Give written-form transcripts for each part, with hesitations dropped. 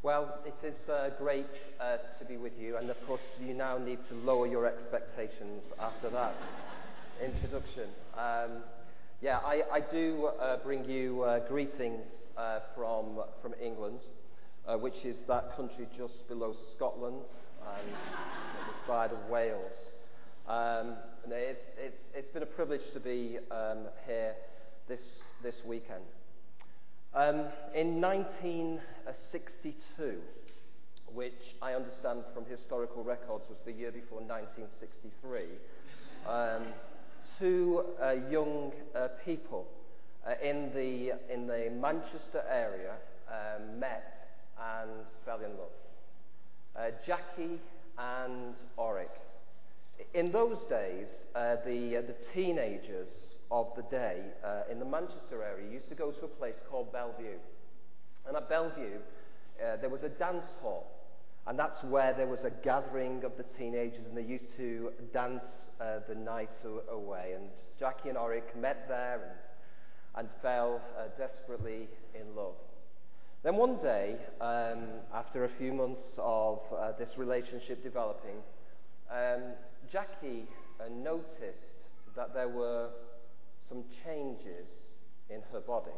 Well, it is great to be with you, and of course you now need to lower your expectations after that introduction. I do bring you greetings from England, which is that country just below Scotland and on the side of Wales. It's been a privilege to be here this weekend. In 1962, which I understand from historical records was the year before 1963, two young people in the Manchester area met and fell in love. Jackie and Oric. In those days, the teenagers of the day in the Manchester area used to go to a place called Bellevue. And at Bellevue, there was a dance hall. And that's where there was a gathering of the teenagers, and they used to dance the night away. And Jackie and Oric met there and fell desperately in love. Then one day, after a few months of this relationship developing, Jackie noticed that there were some changes in her body.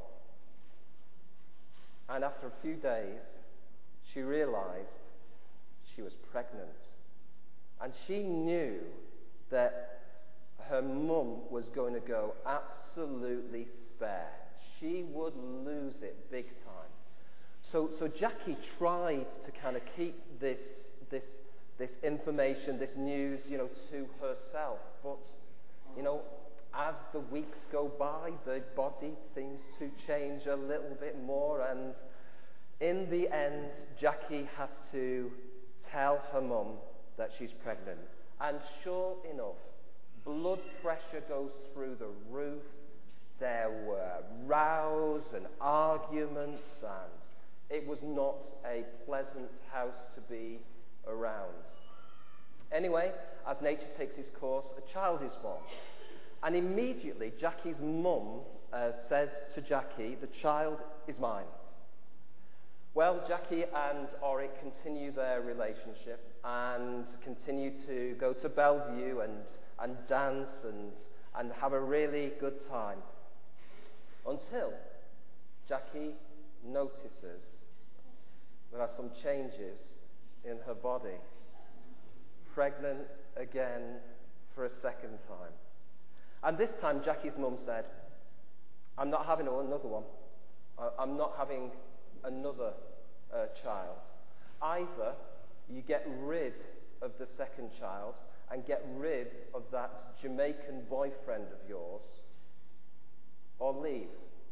And after a few days, she realized she was pregnant. And she knew that her mum was going to go absolutely spare. She would lose it big time. So Jackie tried to kind of keep this information, this news, to herself. But, as the weeks go by, the body seems to change a little bit more, and in the end, Jackie has to tell her mum that she's pregnant. And sure enough, blood pressure goes through the roof. There were rows and arguments, and it was not a pleasant house to be around. Anyway, as nature takes its course, a child is born. And immediately, Jackie's mum says to Jackie, "The child is mine." Well, Jackie and Oric continue their relationship and continue to go to Bellevue and dance and have a really good time. Until Jackie notices there are some changes in her body. Pregnant again for a second time. And this time Jackie's mum said, "I'm not having another one. I'm not having another child. Either you get rid of the second child and get rid of that Jamaican boyfriend of yours, or leave."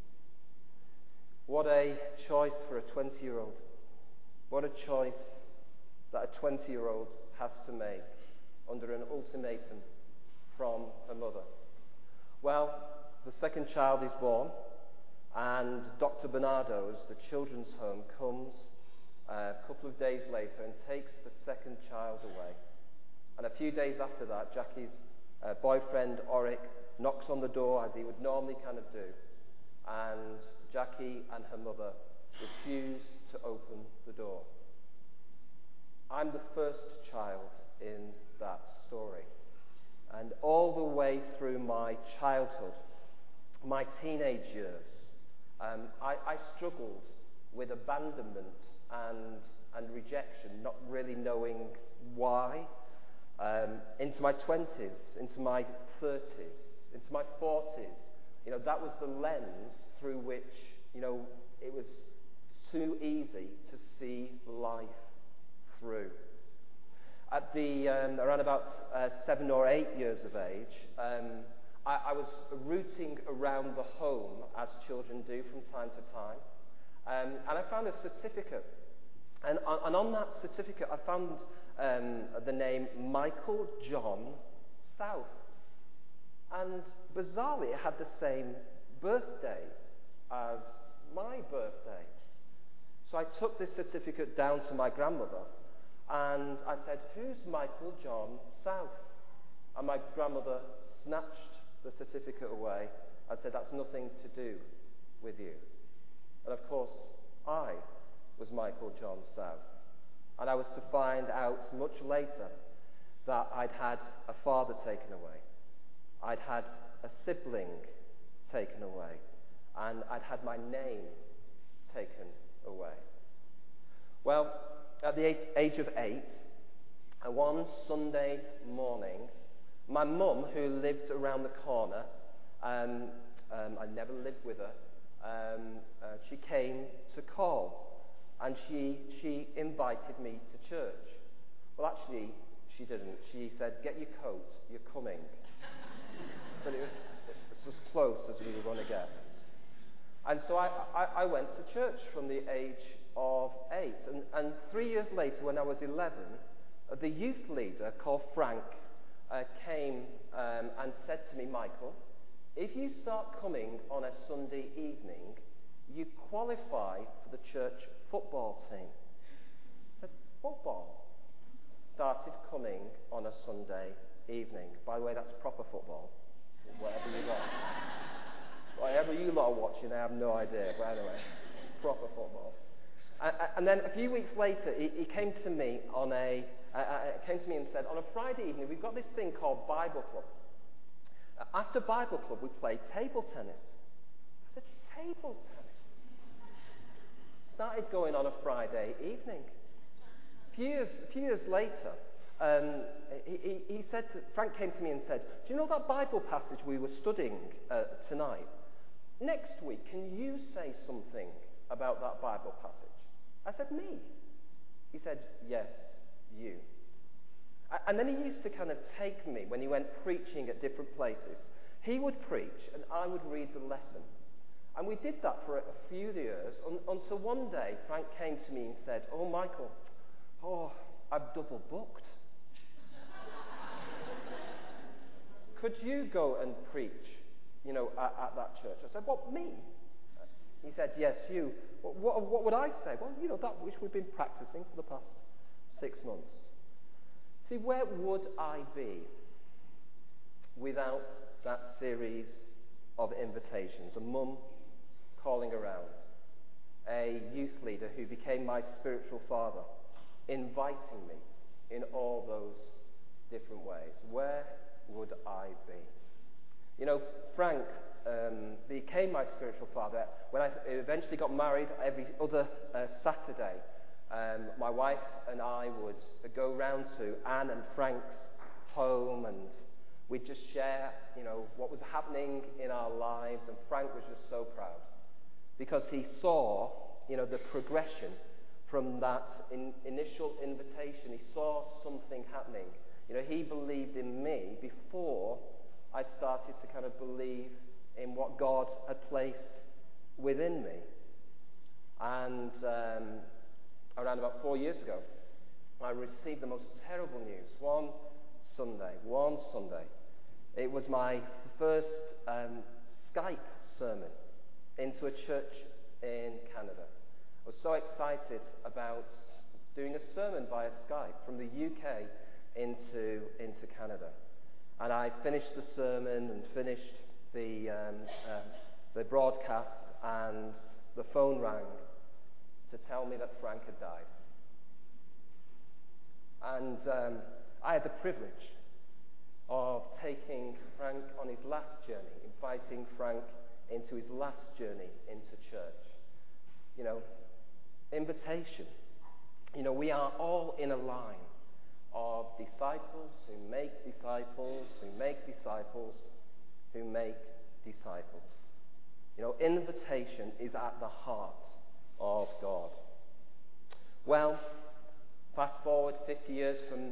What a choice for a 20-year-old. What a choice that a 20-year-old has to make under an ultimatum from her mother. Well, the second child is born, and Dr. Bernardo's, the children's home, comes a couple of days later and takes the second child away. And a few days after that, Jackie's boyfriend, Oric, knocks on the door as he would normally kind of do, and Jackie and her mother refuse to open the door. I'm the first child in that story. And all the way through my childhood, my teenage years, I struggled with abandonment and rejection, not really knowing why. Into my 20s, into my 30s, into my 40s, that was the lens through which, it was too easy to see life through. At around about 7 or 8 years of age, I was rooting around the home, as children do from time to time, and I found a certificate. And on that certificate, I found the name Michael John South. And bizarrely, it had the same birthday as my birthday. So I took this certificate down to my grandmother, and I said, "Who's Michael John South?" And my grandmother snatched the certificate away and said, "That's nothing to do with you." And of course, I was Michael John South. And I was to find out much later that I'd had a father taken away. I'd had a sibling taken away. And I'd had my name taken away. Well, at the age of 8, one Sunday morning, my mum, who lived around the corner, I never lived with her, she came to call. And she invited me to church. Well, actually, she didn't. She said, "Get your coat, you're coming." But it was as close as we were going to get. And so I went to church from the age of 8. And 3 years later, when I was 11, the youth leader called Frank came and said to me, "Michael, if you start coming on a Sunday evening, you qualify for the church football team." I said, "Football?" Started coming on a Sunday evening. By the way, that's proper football. Whatever you lot. Whatever you lot are watching, I have no idea. But anyway, proper football. And then a few weeks later, he came to me and said, "On a Friday evening, we've got this thing called Bible Club. After Bible Club, we play table tennis." I said, "Table tennis?" Started going on a Friday evening. A few years later, Frank came to me and said, "Do you know that Bible passage we were studying tonight? Next week, can you say something about that Bible passage?" I said, "Me?" He said, "Yes, you." And then he used to kind of take me when he went preaching at different places. He would preach and I would read the lesson. And we did that for a few years until one day Frank came to me and said, "Oh, Michael, I'm double booked. Could you go and preach, at that church?" I said, "What, me?" He said, "Yes, you." What would I say? Well, that which we've been practicing for the past 6 months. See, where would I be without that series of invitations? A mum calling around, a youth leader who became my spiritual father, inviting me in all those different ways. Where would I be? Frank became my spiritual father when I eventually got married. Every other Saturday, my wife and I would go round to Anne and Frank's home, and we'd just share, what was happening in our lives. And Frank was just so proud because he saw, the progression from that initial invitation. He saw something happening. He believed in me before I started to kind of believe in what God had placed within me. And around about 4 years ago, I received the most terrible news. One Sunday. It was my first Skype sermon into a church in Canada. I was so excited about doing a sermon via Skype from the UK into Canada. And I finished the sermon and finished the broadcast, and the phone rang to tell me that Frank had died. And I had the privilege of taking Frank on his last journey, inviting Frank into his last journey into church. Invitation. We are all in a line of disciples who make disciples, who make disciples, who make disciples. Invitation is at the heart of God. Well, fast forward 50 years from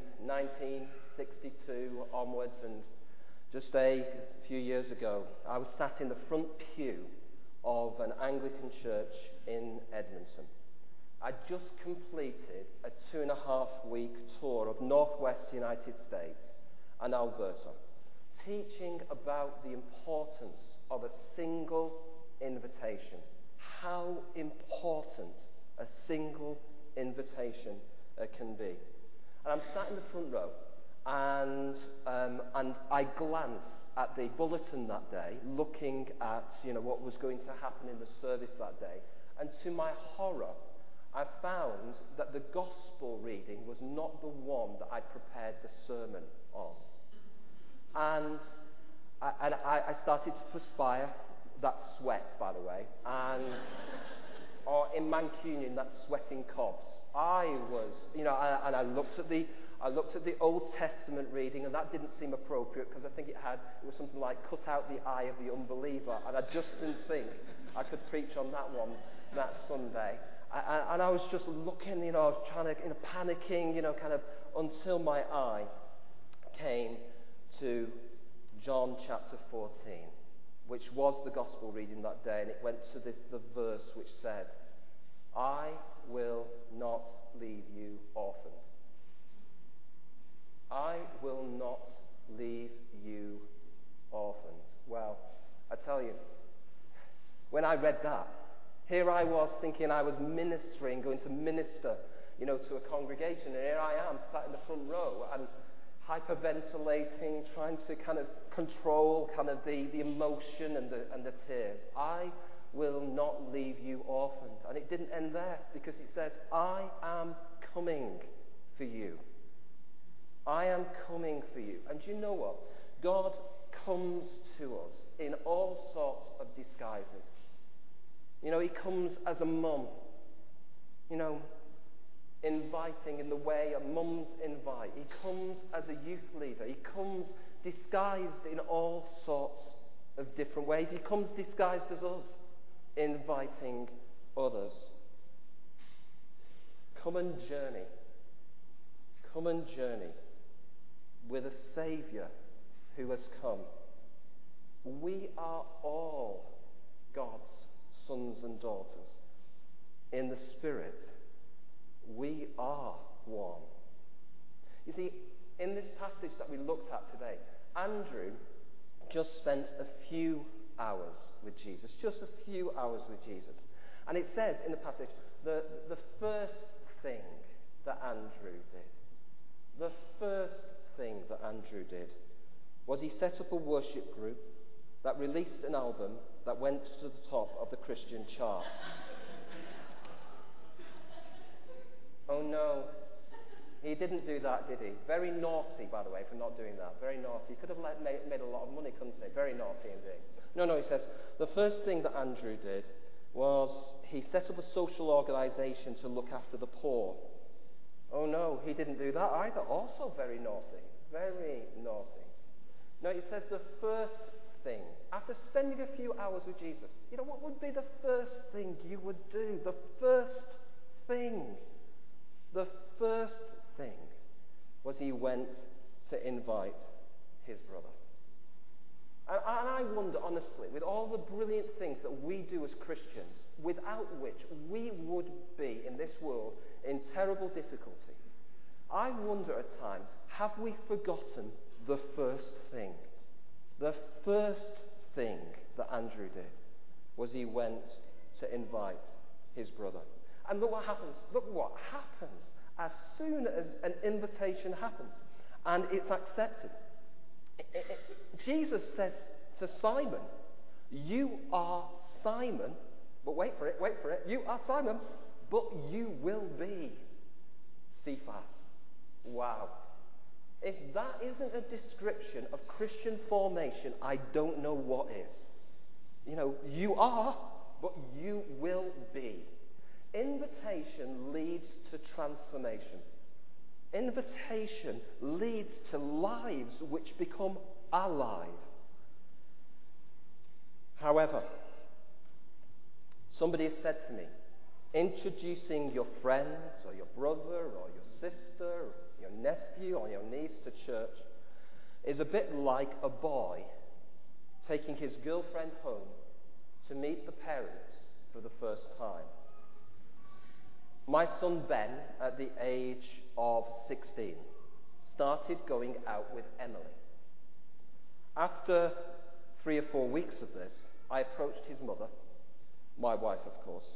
1962 onwards, and just a few years ago, I was sat in the front pew of an Anglican church in Edmonton. I'd just completed a 2.5-week tour of northwest United States and Alberta, teaching about the importance of a single invitation. How important a single invitation can be. And I'm sat in the front row, and I glance at the bulletin that day, looking at what was going to happen in the service that day, and to my horror, I found that the gospel reading was not the one that I'd prepared the sermon on. And I started to perspire. That's sweat, by the way. And, or in Mancunian, that's sweating cobs. I was, and I looked at the Old Testament reading, and that didn't seem appropriate because I think it was something like cut out the eye of the unbeliever, and I just didn't think I could preach on that one that Sunday. And I was just looking, trying to, panicking, kind of, until my eye came to John chapter 14, which was the gospel reading that day, and it went to the verse which said, I will not leave you orphaned. I will not leave you orphaned. Well, I tell you, when I read that, here I was thinking I was ministering, going to minister, to a congregation, and here I am sat in the front row and hyperventilating, trying to kind of control kind of the emotion and the tears. I will not leave you orphaned. And it didn't end there, because it says, I am coming for you. I am coming for you. And you know what? God comes to us in all sorts of disguises. He comes as a mum, inviting in the way a mums invite. He comes as a youth leader. He comes disguised in all sorts of different ways. He comes disguised as us, inviting others. Come and journey with a Saviour who has come. We are all God's sons and daughters. In the Spirit, we are one. You see, in this passage that we looked at today, Andrew just spent a few hours with Jesus, just a few hours with Jesus. And it says in the passage, the first thing that Andrew did was he set up a worship group that released an album that went to the top of the Christian charts. Oh no, he didn't do that, did he? Very naughty, by the way, for not doing that. Very naughty. He could have made a lot of money, couldn't he? Very naughty indeed. No, he says, the first thing that Andrew did was he set up a social organisation to look after the poor. Oh no, he didn't do that either. Also very naughty. Very naughty. No, it says the first thing, after spending a few hours with Jesus, what would be the first thing you would do? The first thing. The first thing was he went to invite his brother. And I wonder, honestly, with all the brilliant things that we do as Christians, without which we would be in this world in terrible difficulty, I wonder at times, have we forgotten the first thing? The first thing that Andrew did was he went to invite his brother. And look what happens. Look what happens as soon as an invitation happens and it's accepted. Jesus says to Simon, you are Simon, but wait for it, you are Simon, but you will be Cephas. Wow. If that isn't a description of Christian formation, I don't know what is. You are, but you will be. Invitation leads to transformation. Invitation leads to lives which become alive. However, somebody has said to me, introducing your friend or your brother or your sister or your nephew or your niece to church is a bit like a boy taking his girlfriend home to meet the parents for the first time. My son Ben, at the age of 16, started going out with Emily. After 3 or 4 weeks of this, I approached his mother, my wife of course,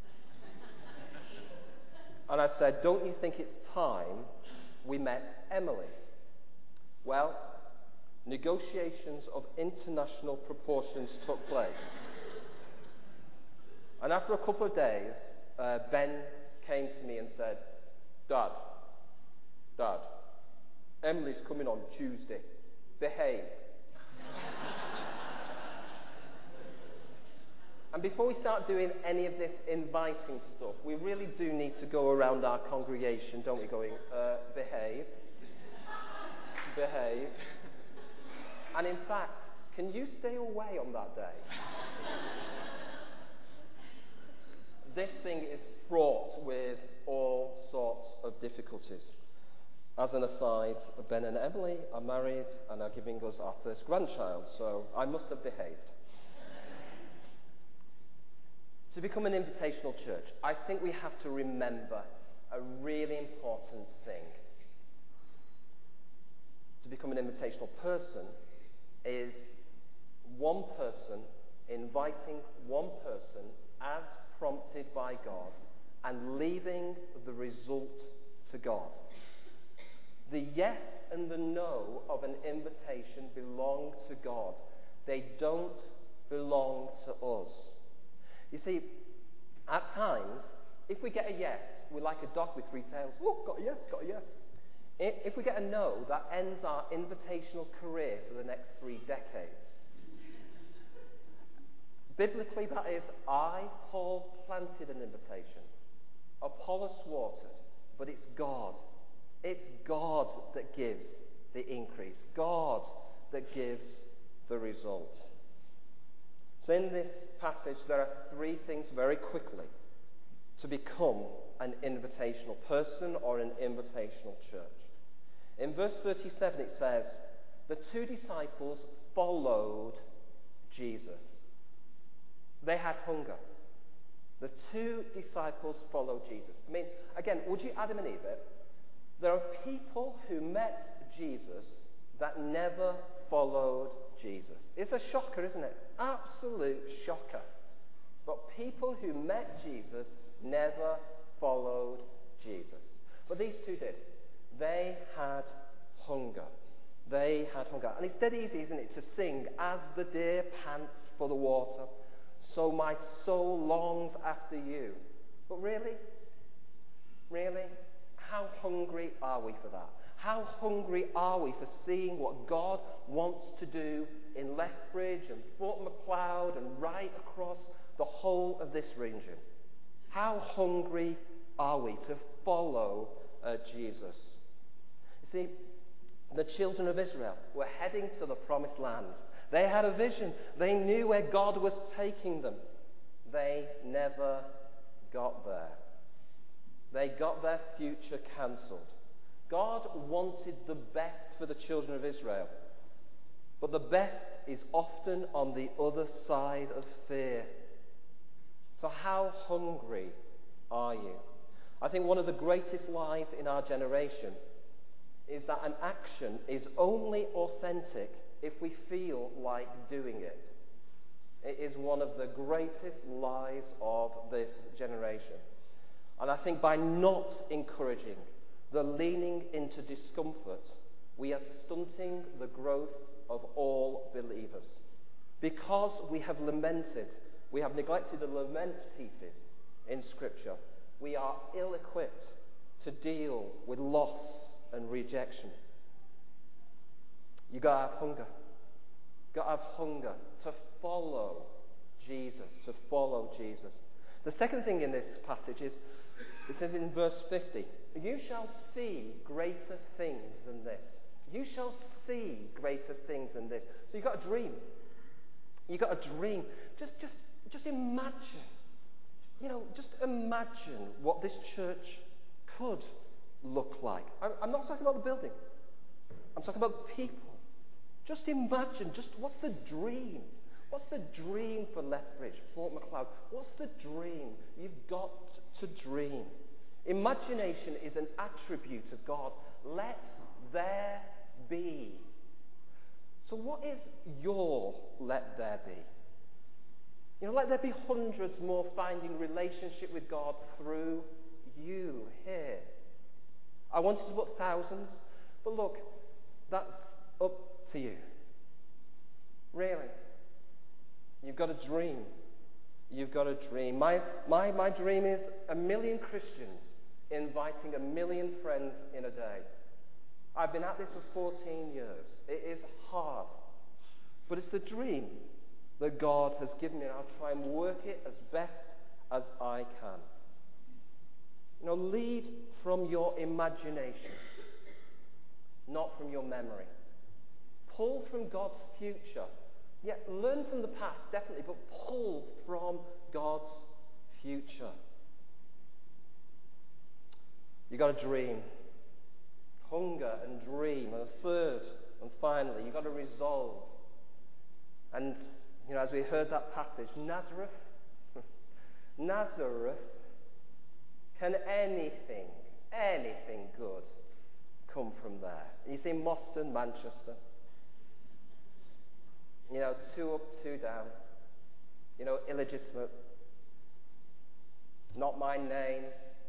and I said, don't you think it's time we met Emily? Well, negotiations of international proportions took place. And after a couple of days, Ben came to me and said, Dad, Emily's coming on Tuesday. Behave. And before we start doing any of this inviting stuff, we really do need to go around our congregation, don't we, going, behave. Behave. And in fact, can you stay away on that day? This thing is fraught with all sorts of difficulties. As an aside, Ben and Emily are married and are giving us our first grandchild, so I must have behaved. To become an invitational church, I think we have to remember a really important thing. To become an invitational person is one person inviting one person as prompted by God and leaving the result to God. The yes and the no of an invitation belong to God. They don't belong to us. You see, at times, if we get a yes, we're like a dog with three tails. Oh, got a yes, got a yes. If we get a no, that ends our invitational career for the next 3 decades. Biblically, that is, I, Paul, planted an invitation. Apollos watered, but it's God. It's God that gives the increase. God that gives the result. So in this passage, there are 3 things very quickly to become an invitational person or an invitational church. In verse 37 it says, the 2 disciples followed Jesus. They had hunger. The 2 disciples followed Jesus. I mean, again, would you Adam and Eve it? There are people who met Jesus that never followed Jesus. It's a shocker, isn't it? Absolute shocker. But people who met Jesus never followed Jesus. But these 2 did. They had hunger. They had hunger. And it's dead easy, isn't it, to sing, as the deer pants for the water, so my soul longs after you. But really? Really? How hungry are we for that? How hungry are we for seeing what God wants to do in Lethbridge and Fort MacLeod and right across the whole of this region? How hungry are we to follow Jesus? You see, the children of Israel were heading to the promised land. They had a vision. They knew where God was taking them. They never got there. They got their future cancelled. God wanted the best for the children of Israel. But the best is often on the other side of fear. So how hungry are you? I think one of the greatest lies in our generation is that an action is only authentic if we feel like doing it. It is one of the greatest lies of this generation. And I think by not encouraging the leaning into discomfort, we are stunting the growth of all believers. Because we have lamented, we have neglected the lament pieces in Scripture, we are ill-equipped to deal with loss and rejection. You've got to have hunger. You've got to have hunger to follow Jesus, to follow Jesus. The second thing in this passage is, it says in verse 50, you shall see greater things than this. You shall see greater things than this. So you've got a dream. You've got a dream. Just imagine. Just imagine what this church could look like. I'm not talking about the building. I'm talking about the people. Just imagine. What's the dream? What's the dream for Lethbridge, Fort MacLeod? What's the dream? You've got to dream. Imagination is an attribute of God. Let there be. So what is your let there be? Let there be hundreds more finding relationship with God through you here. I wanted to put thousands, but look, that's up to you. Really. You've got a dream. You've got a dream. My dream is 1 million Christians inviting 1 million friends in a day. I've been at this for 14 years. It is hard. But it's the dream that God has given me, and I'll try and work it as best as I can. Lead from your imagination, not from your memory. Pull from God's future. Yet learn from the past, definitely, but pull from God's future. You've got a dream. Hunger and dream. And third, and finally, you've got to resolve. And, as we heard that passage, Nazareth, can anything good come from there? You see Moston, Manchester. 2 up, 2 down. Illegitimate. Not my name.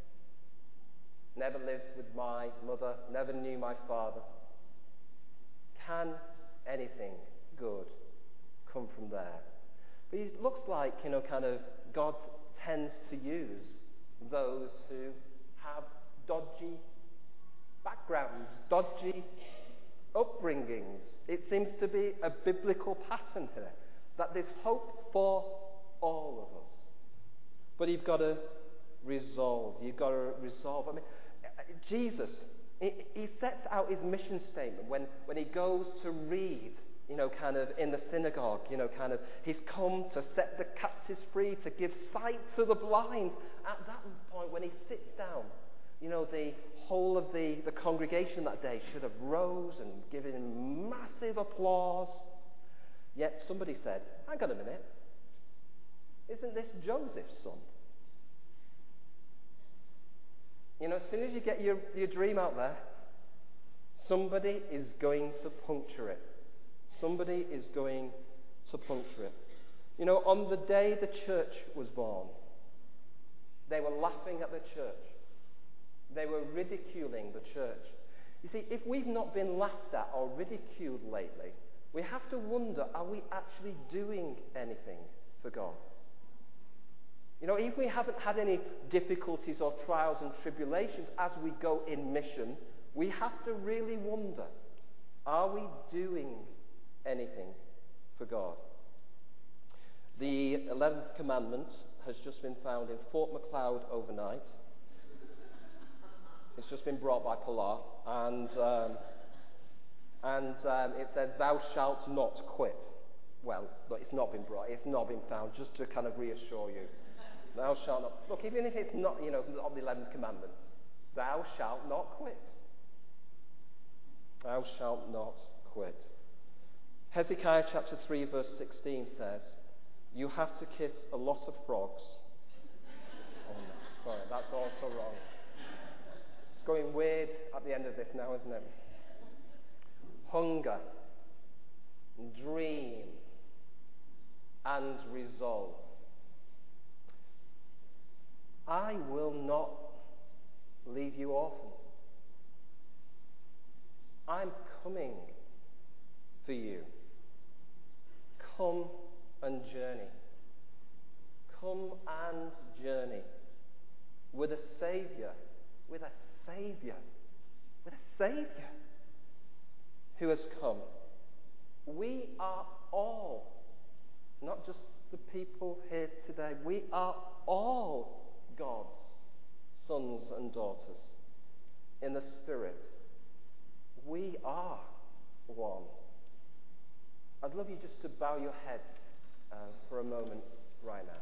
Never lived with my mother. Never knew my father. Can anything good come from there? But it looks like, God tends to use those who have dodgy backgrounds, dodgy upbringings. It seems to be a biblical pattern here, that there's hope for all of us. But you've got to resolve. You've got to resolve. Jesus, he sets out his mission statement when he goes to read, in the synagogue, he's come to set the captives free, to give sight to the blind. At that point, when he sits down, the whole of the congregation that day should have rose and given him massive applause. Yet somebody said, hang on a minute, isn't this Joseph's son? As soon as you get your dream out there, somebody is going to puncture it. Somebody is going to puncture it. On the day the church was born, they were laughing at the church. They were ridiculing the church. You see, if we've not been laughed at or ridiculed lately, we have to wonder, are we actually doing anything for God? If we haven't had any difficulties or trials and tribulations as we go in mission, we have to really wonder, are we doing anything for God? The 11th commandment has just been found in Fort McLeod overnight. It's just been brought by Pilar, and it says, "Thou shalt not quit." Well, look, it's not been brought. It's not been found. Just to kind of reassure you, thou shalt not. Look, even if it's not, of the 11th commandment, thou shalt not quit. Thou shalt not quit. Hezekiah chapter 3 verse 16 says, "You have to kiss a lot of frogs." Oh no, sorry, that's also wrong. It's going weird at the end of this now, isn't it? Hunger, dream, and resolve. I will not leave you orphans. I'm coming for you. Come and journey. Come and journey with a Saviour, with a Saviour, with a Saviour who has come. We are all, not just the people here today, we are all God's sons and daughters in the Spirit. We are one. I'd love you just to bow your heads for a moment right now.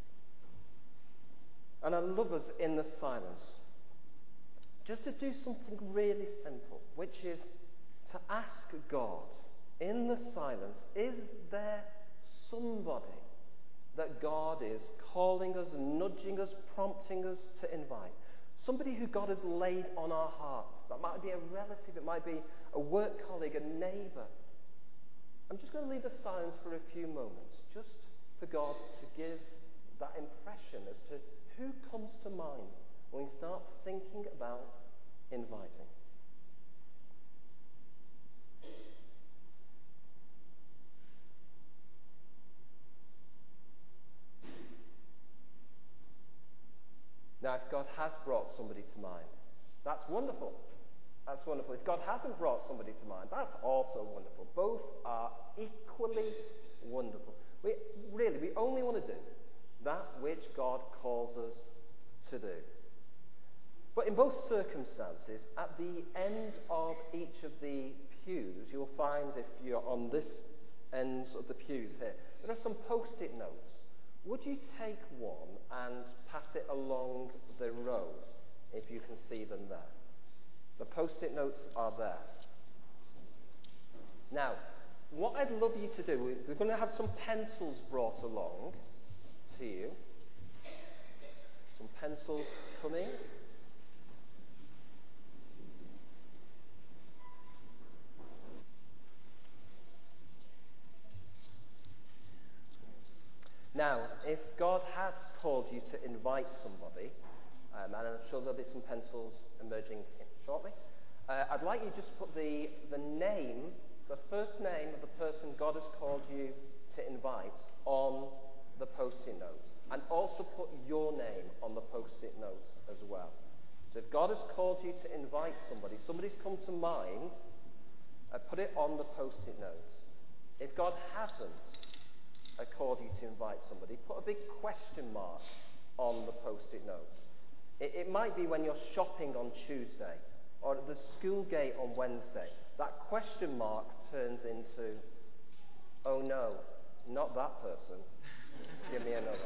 And I'd love us in the silence just to do something really simple, which is to ask God in the silence, is there somebody that God is calling us, nudging us, prompting us to invite? Somebody who God has laid on our hearts. That might be a relative, it might be a work colleague, a neighbour. I'm just going to leave the silence for a few moments, just for God to give that impression as to who comes to mind when we start thinking about inviting. God has brought somebody to mind. That's wonderful. That's wonderful. If God hasn't brought somebody to mind, that's also wonderful. Both are equally wonderful. We only want to do that which God calls us to do. But in both circumstances, at the end of each of the pews, you'll find, if you're on this end of the pews here, there are some post-it notes. Would you take one and pass it along the row, if you can see them there? The post-it notes are there. Now, what I'd love you to do, we're going to have some pencils brought along to you. Some pencils coming. Now, if God has called you to invite somebody, and I'm sure there'll be some pencils emerging shortly, I'd like you to just put the name, the first name of the person God has called you to invite on the post-it note. And also put your name on the post-it note as well. So if God has called you to invite somebody, somebody's come to mind, put it on the post-it note. If God hasn't called you to invite somebody, put a big question mark on the post-it note. It might be when you're shopping on Tuesday, or at the school gate on Wednesday. That question mark turns into, oh no, not that person. Give me another.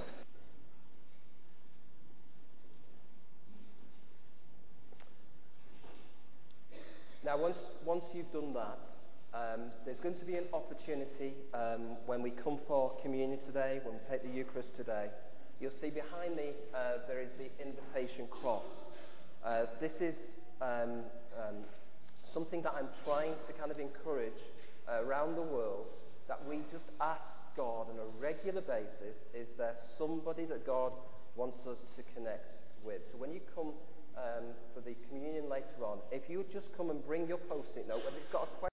Now, once you've done that, there's going to be an opportunity when we come for communion today, when we take the Eucharist today. You'll see behind me there is the invitation cross. This is something that I'm trying to kind of encourage around the world, that we just ask God on a regular basis, is there somebody that God wants us to connect with? So when you come for the communion later on, if you would just come and bring your post-it note, whether it's got a question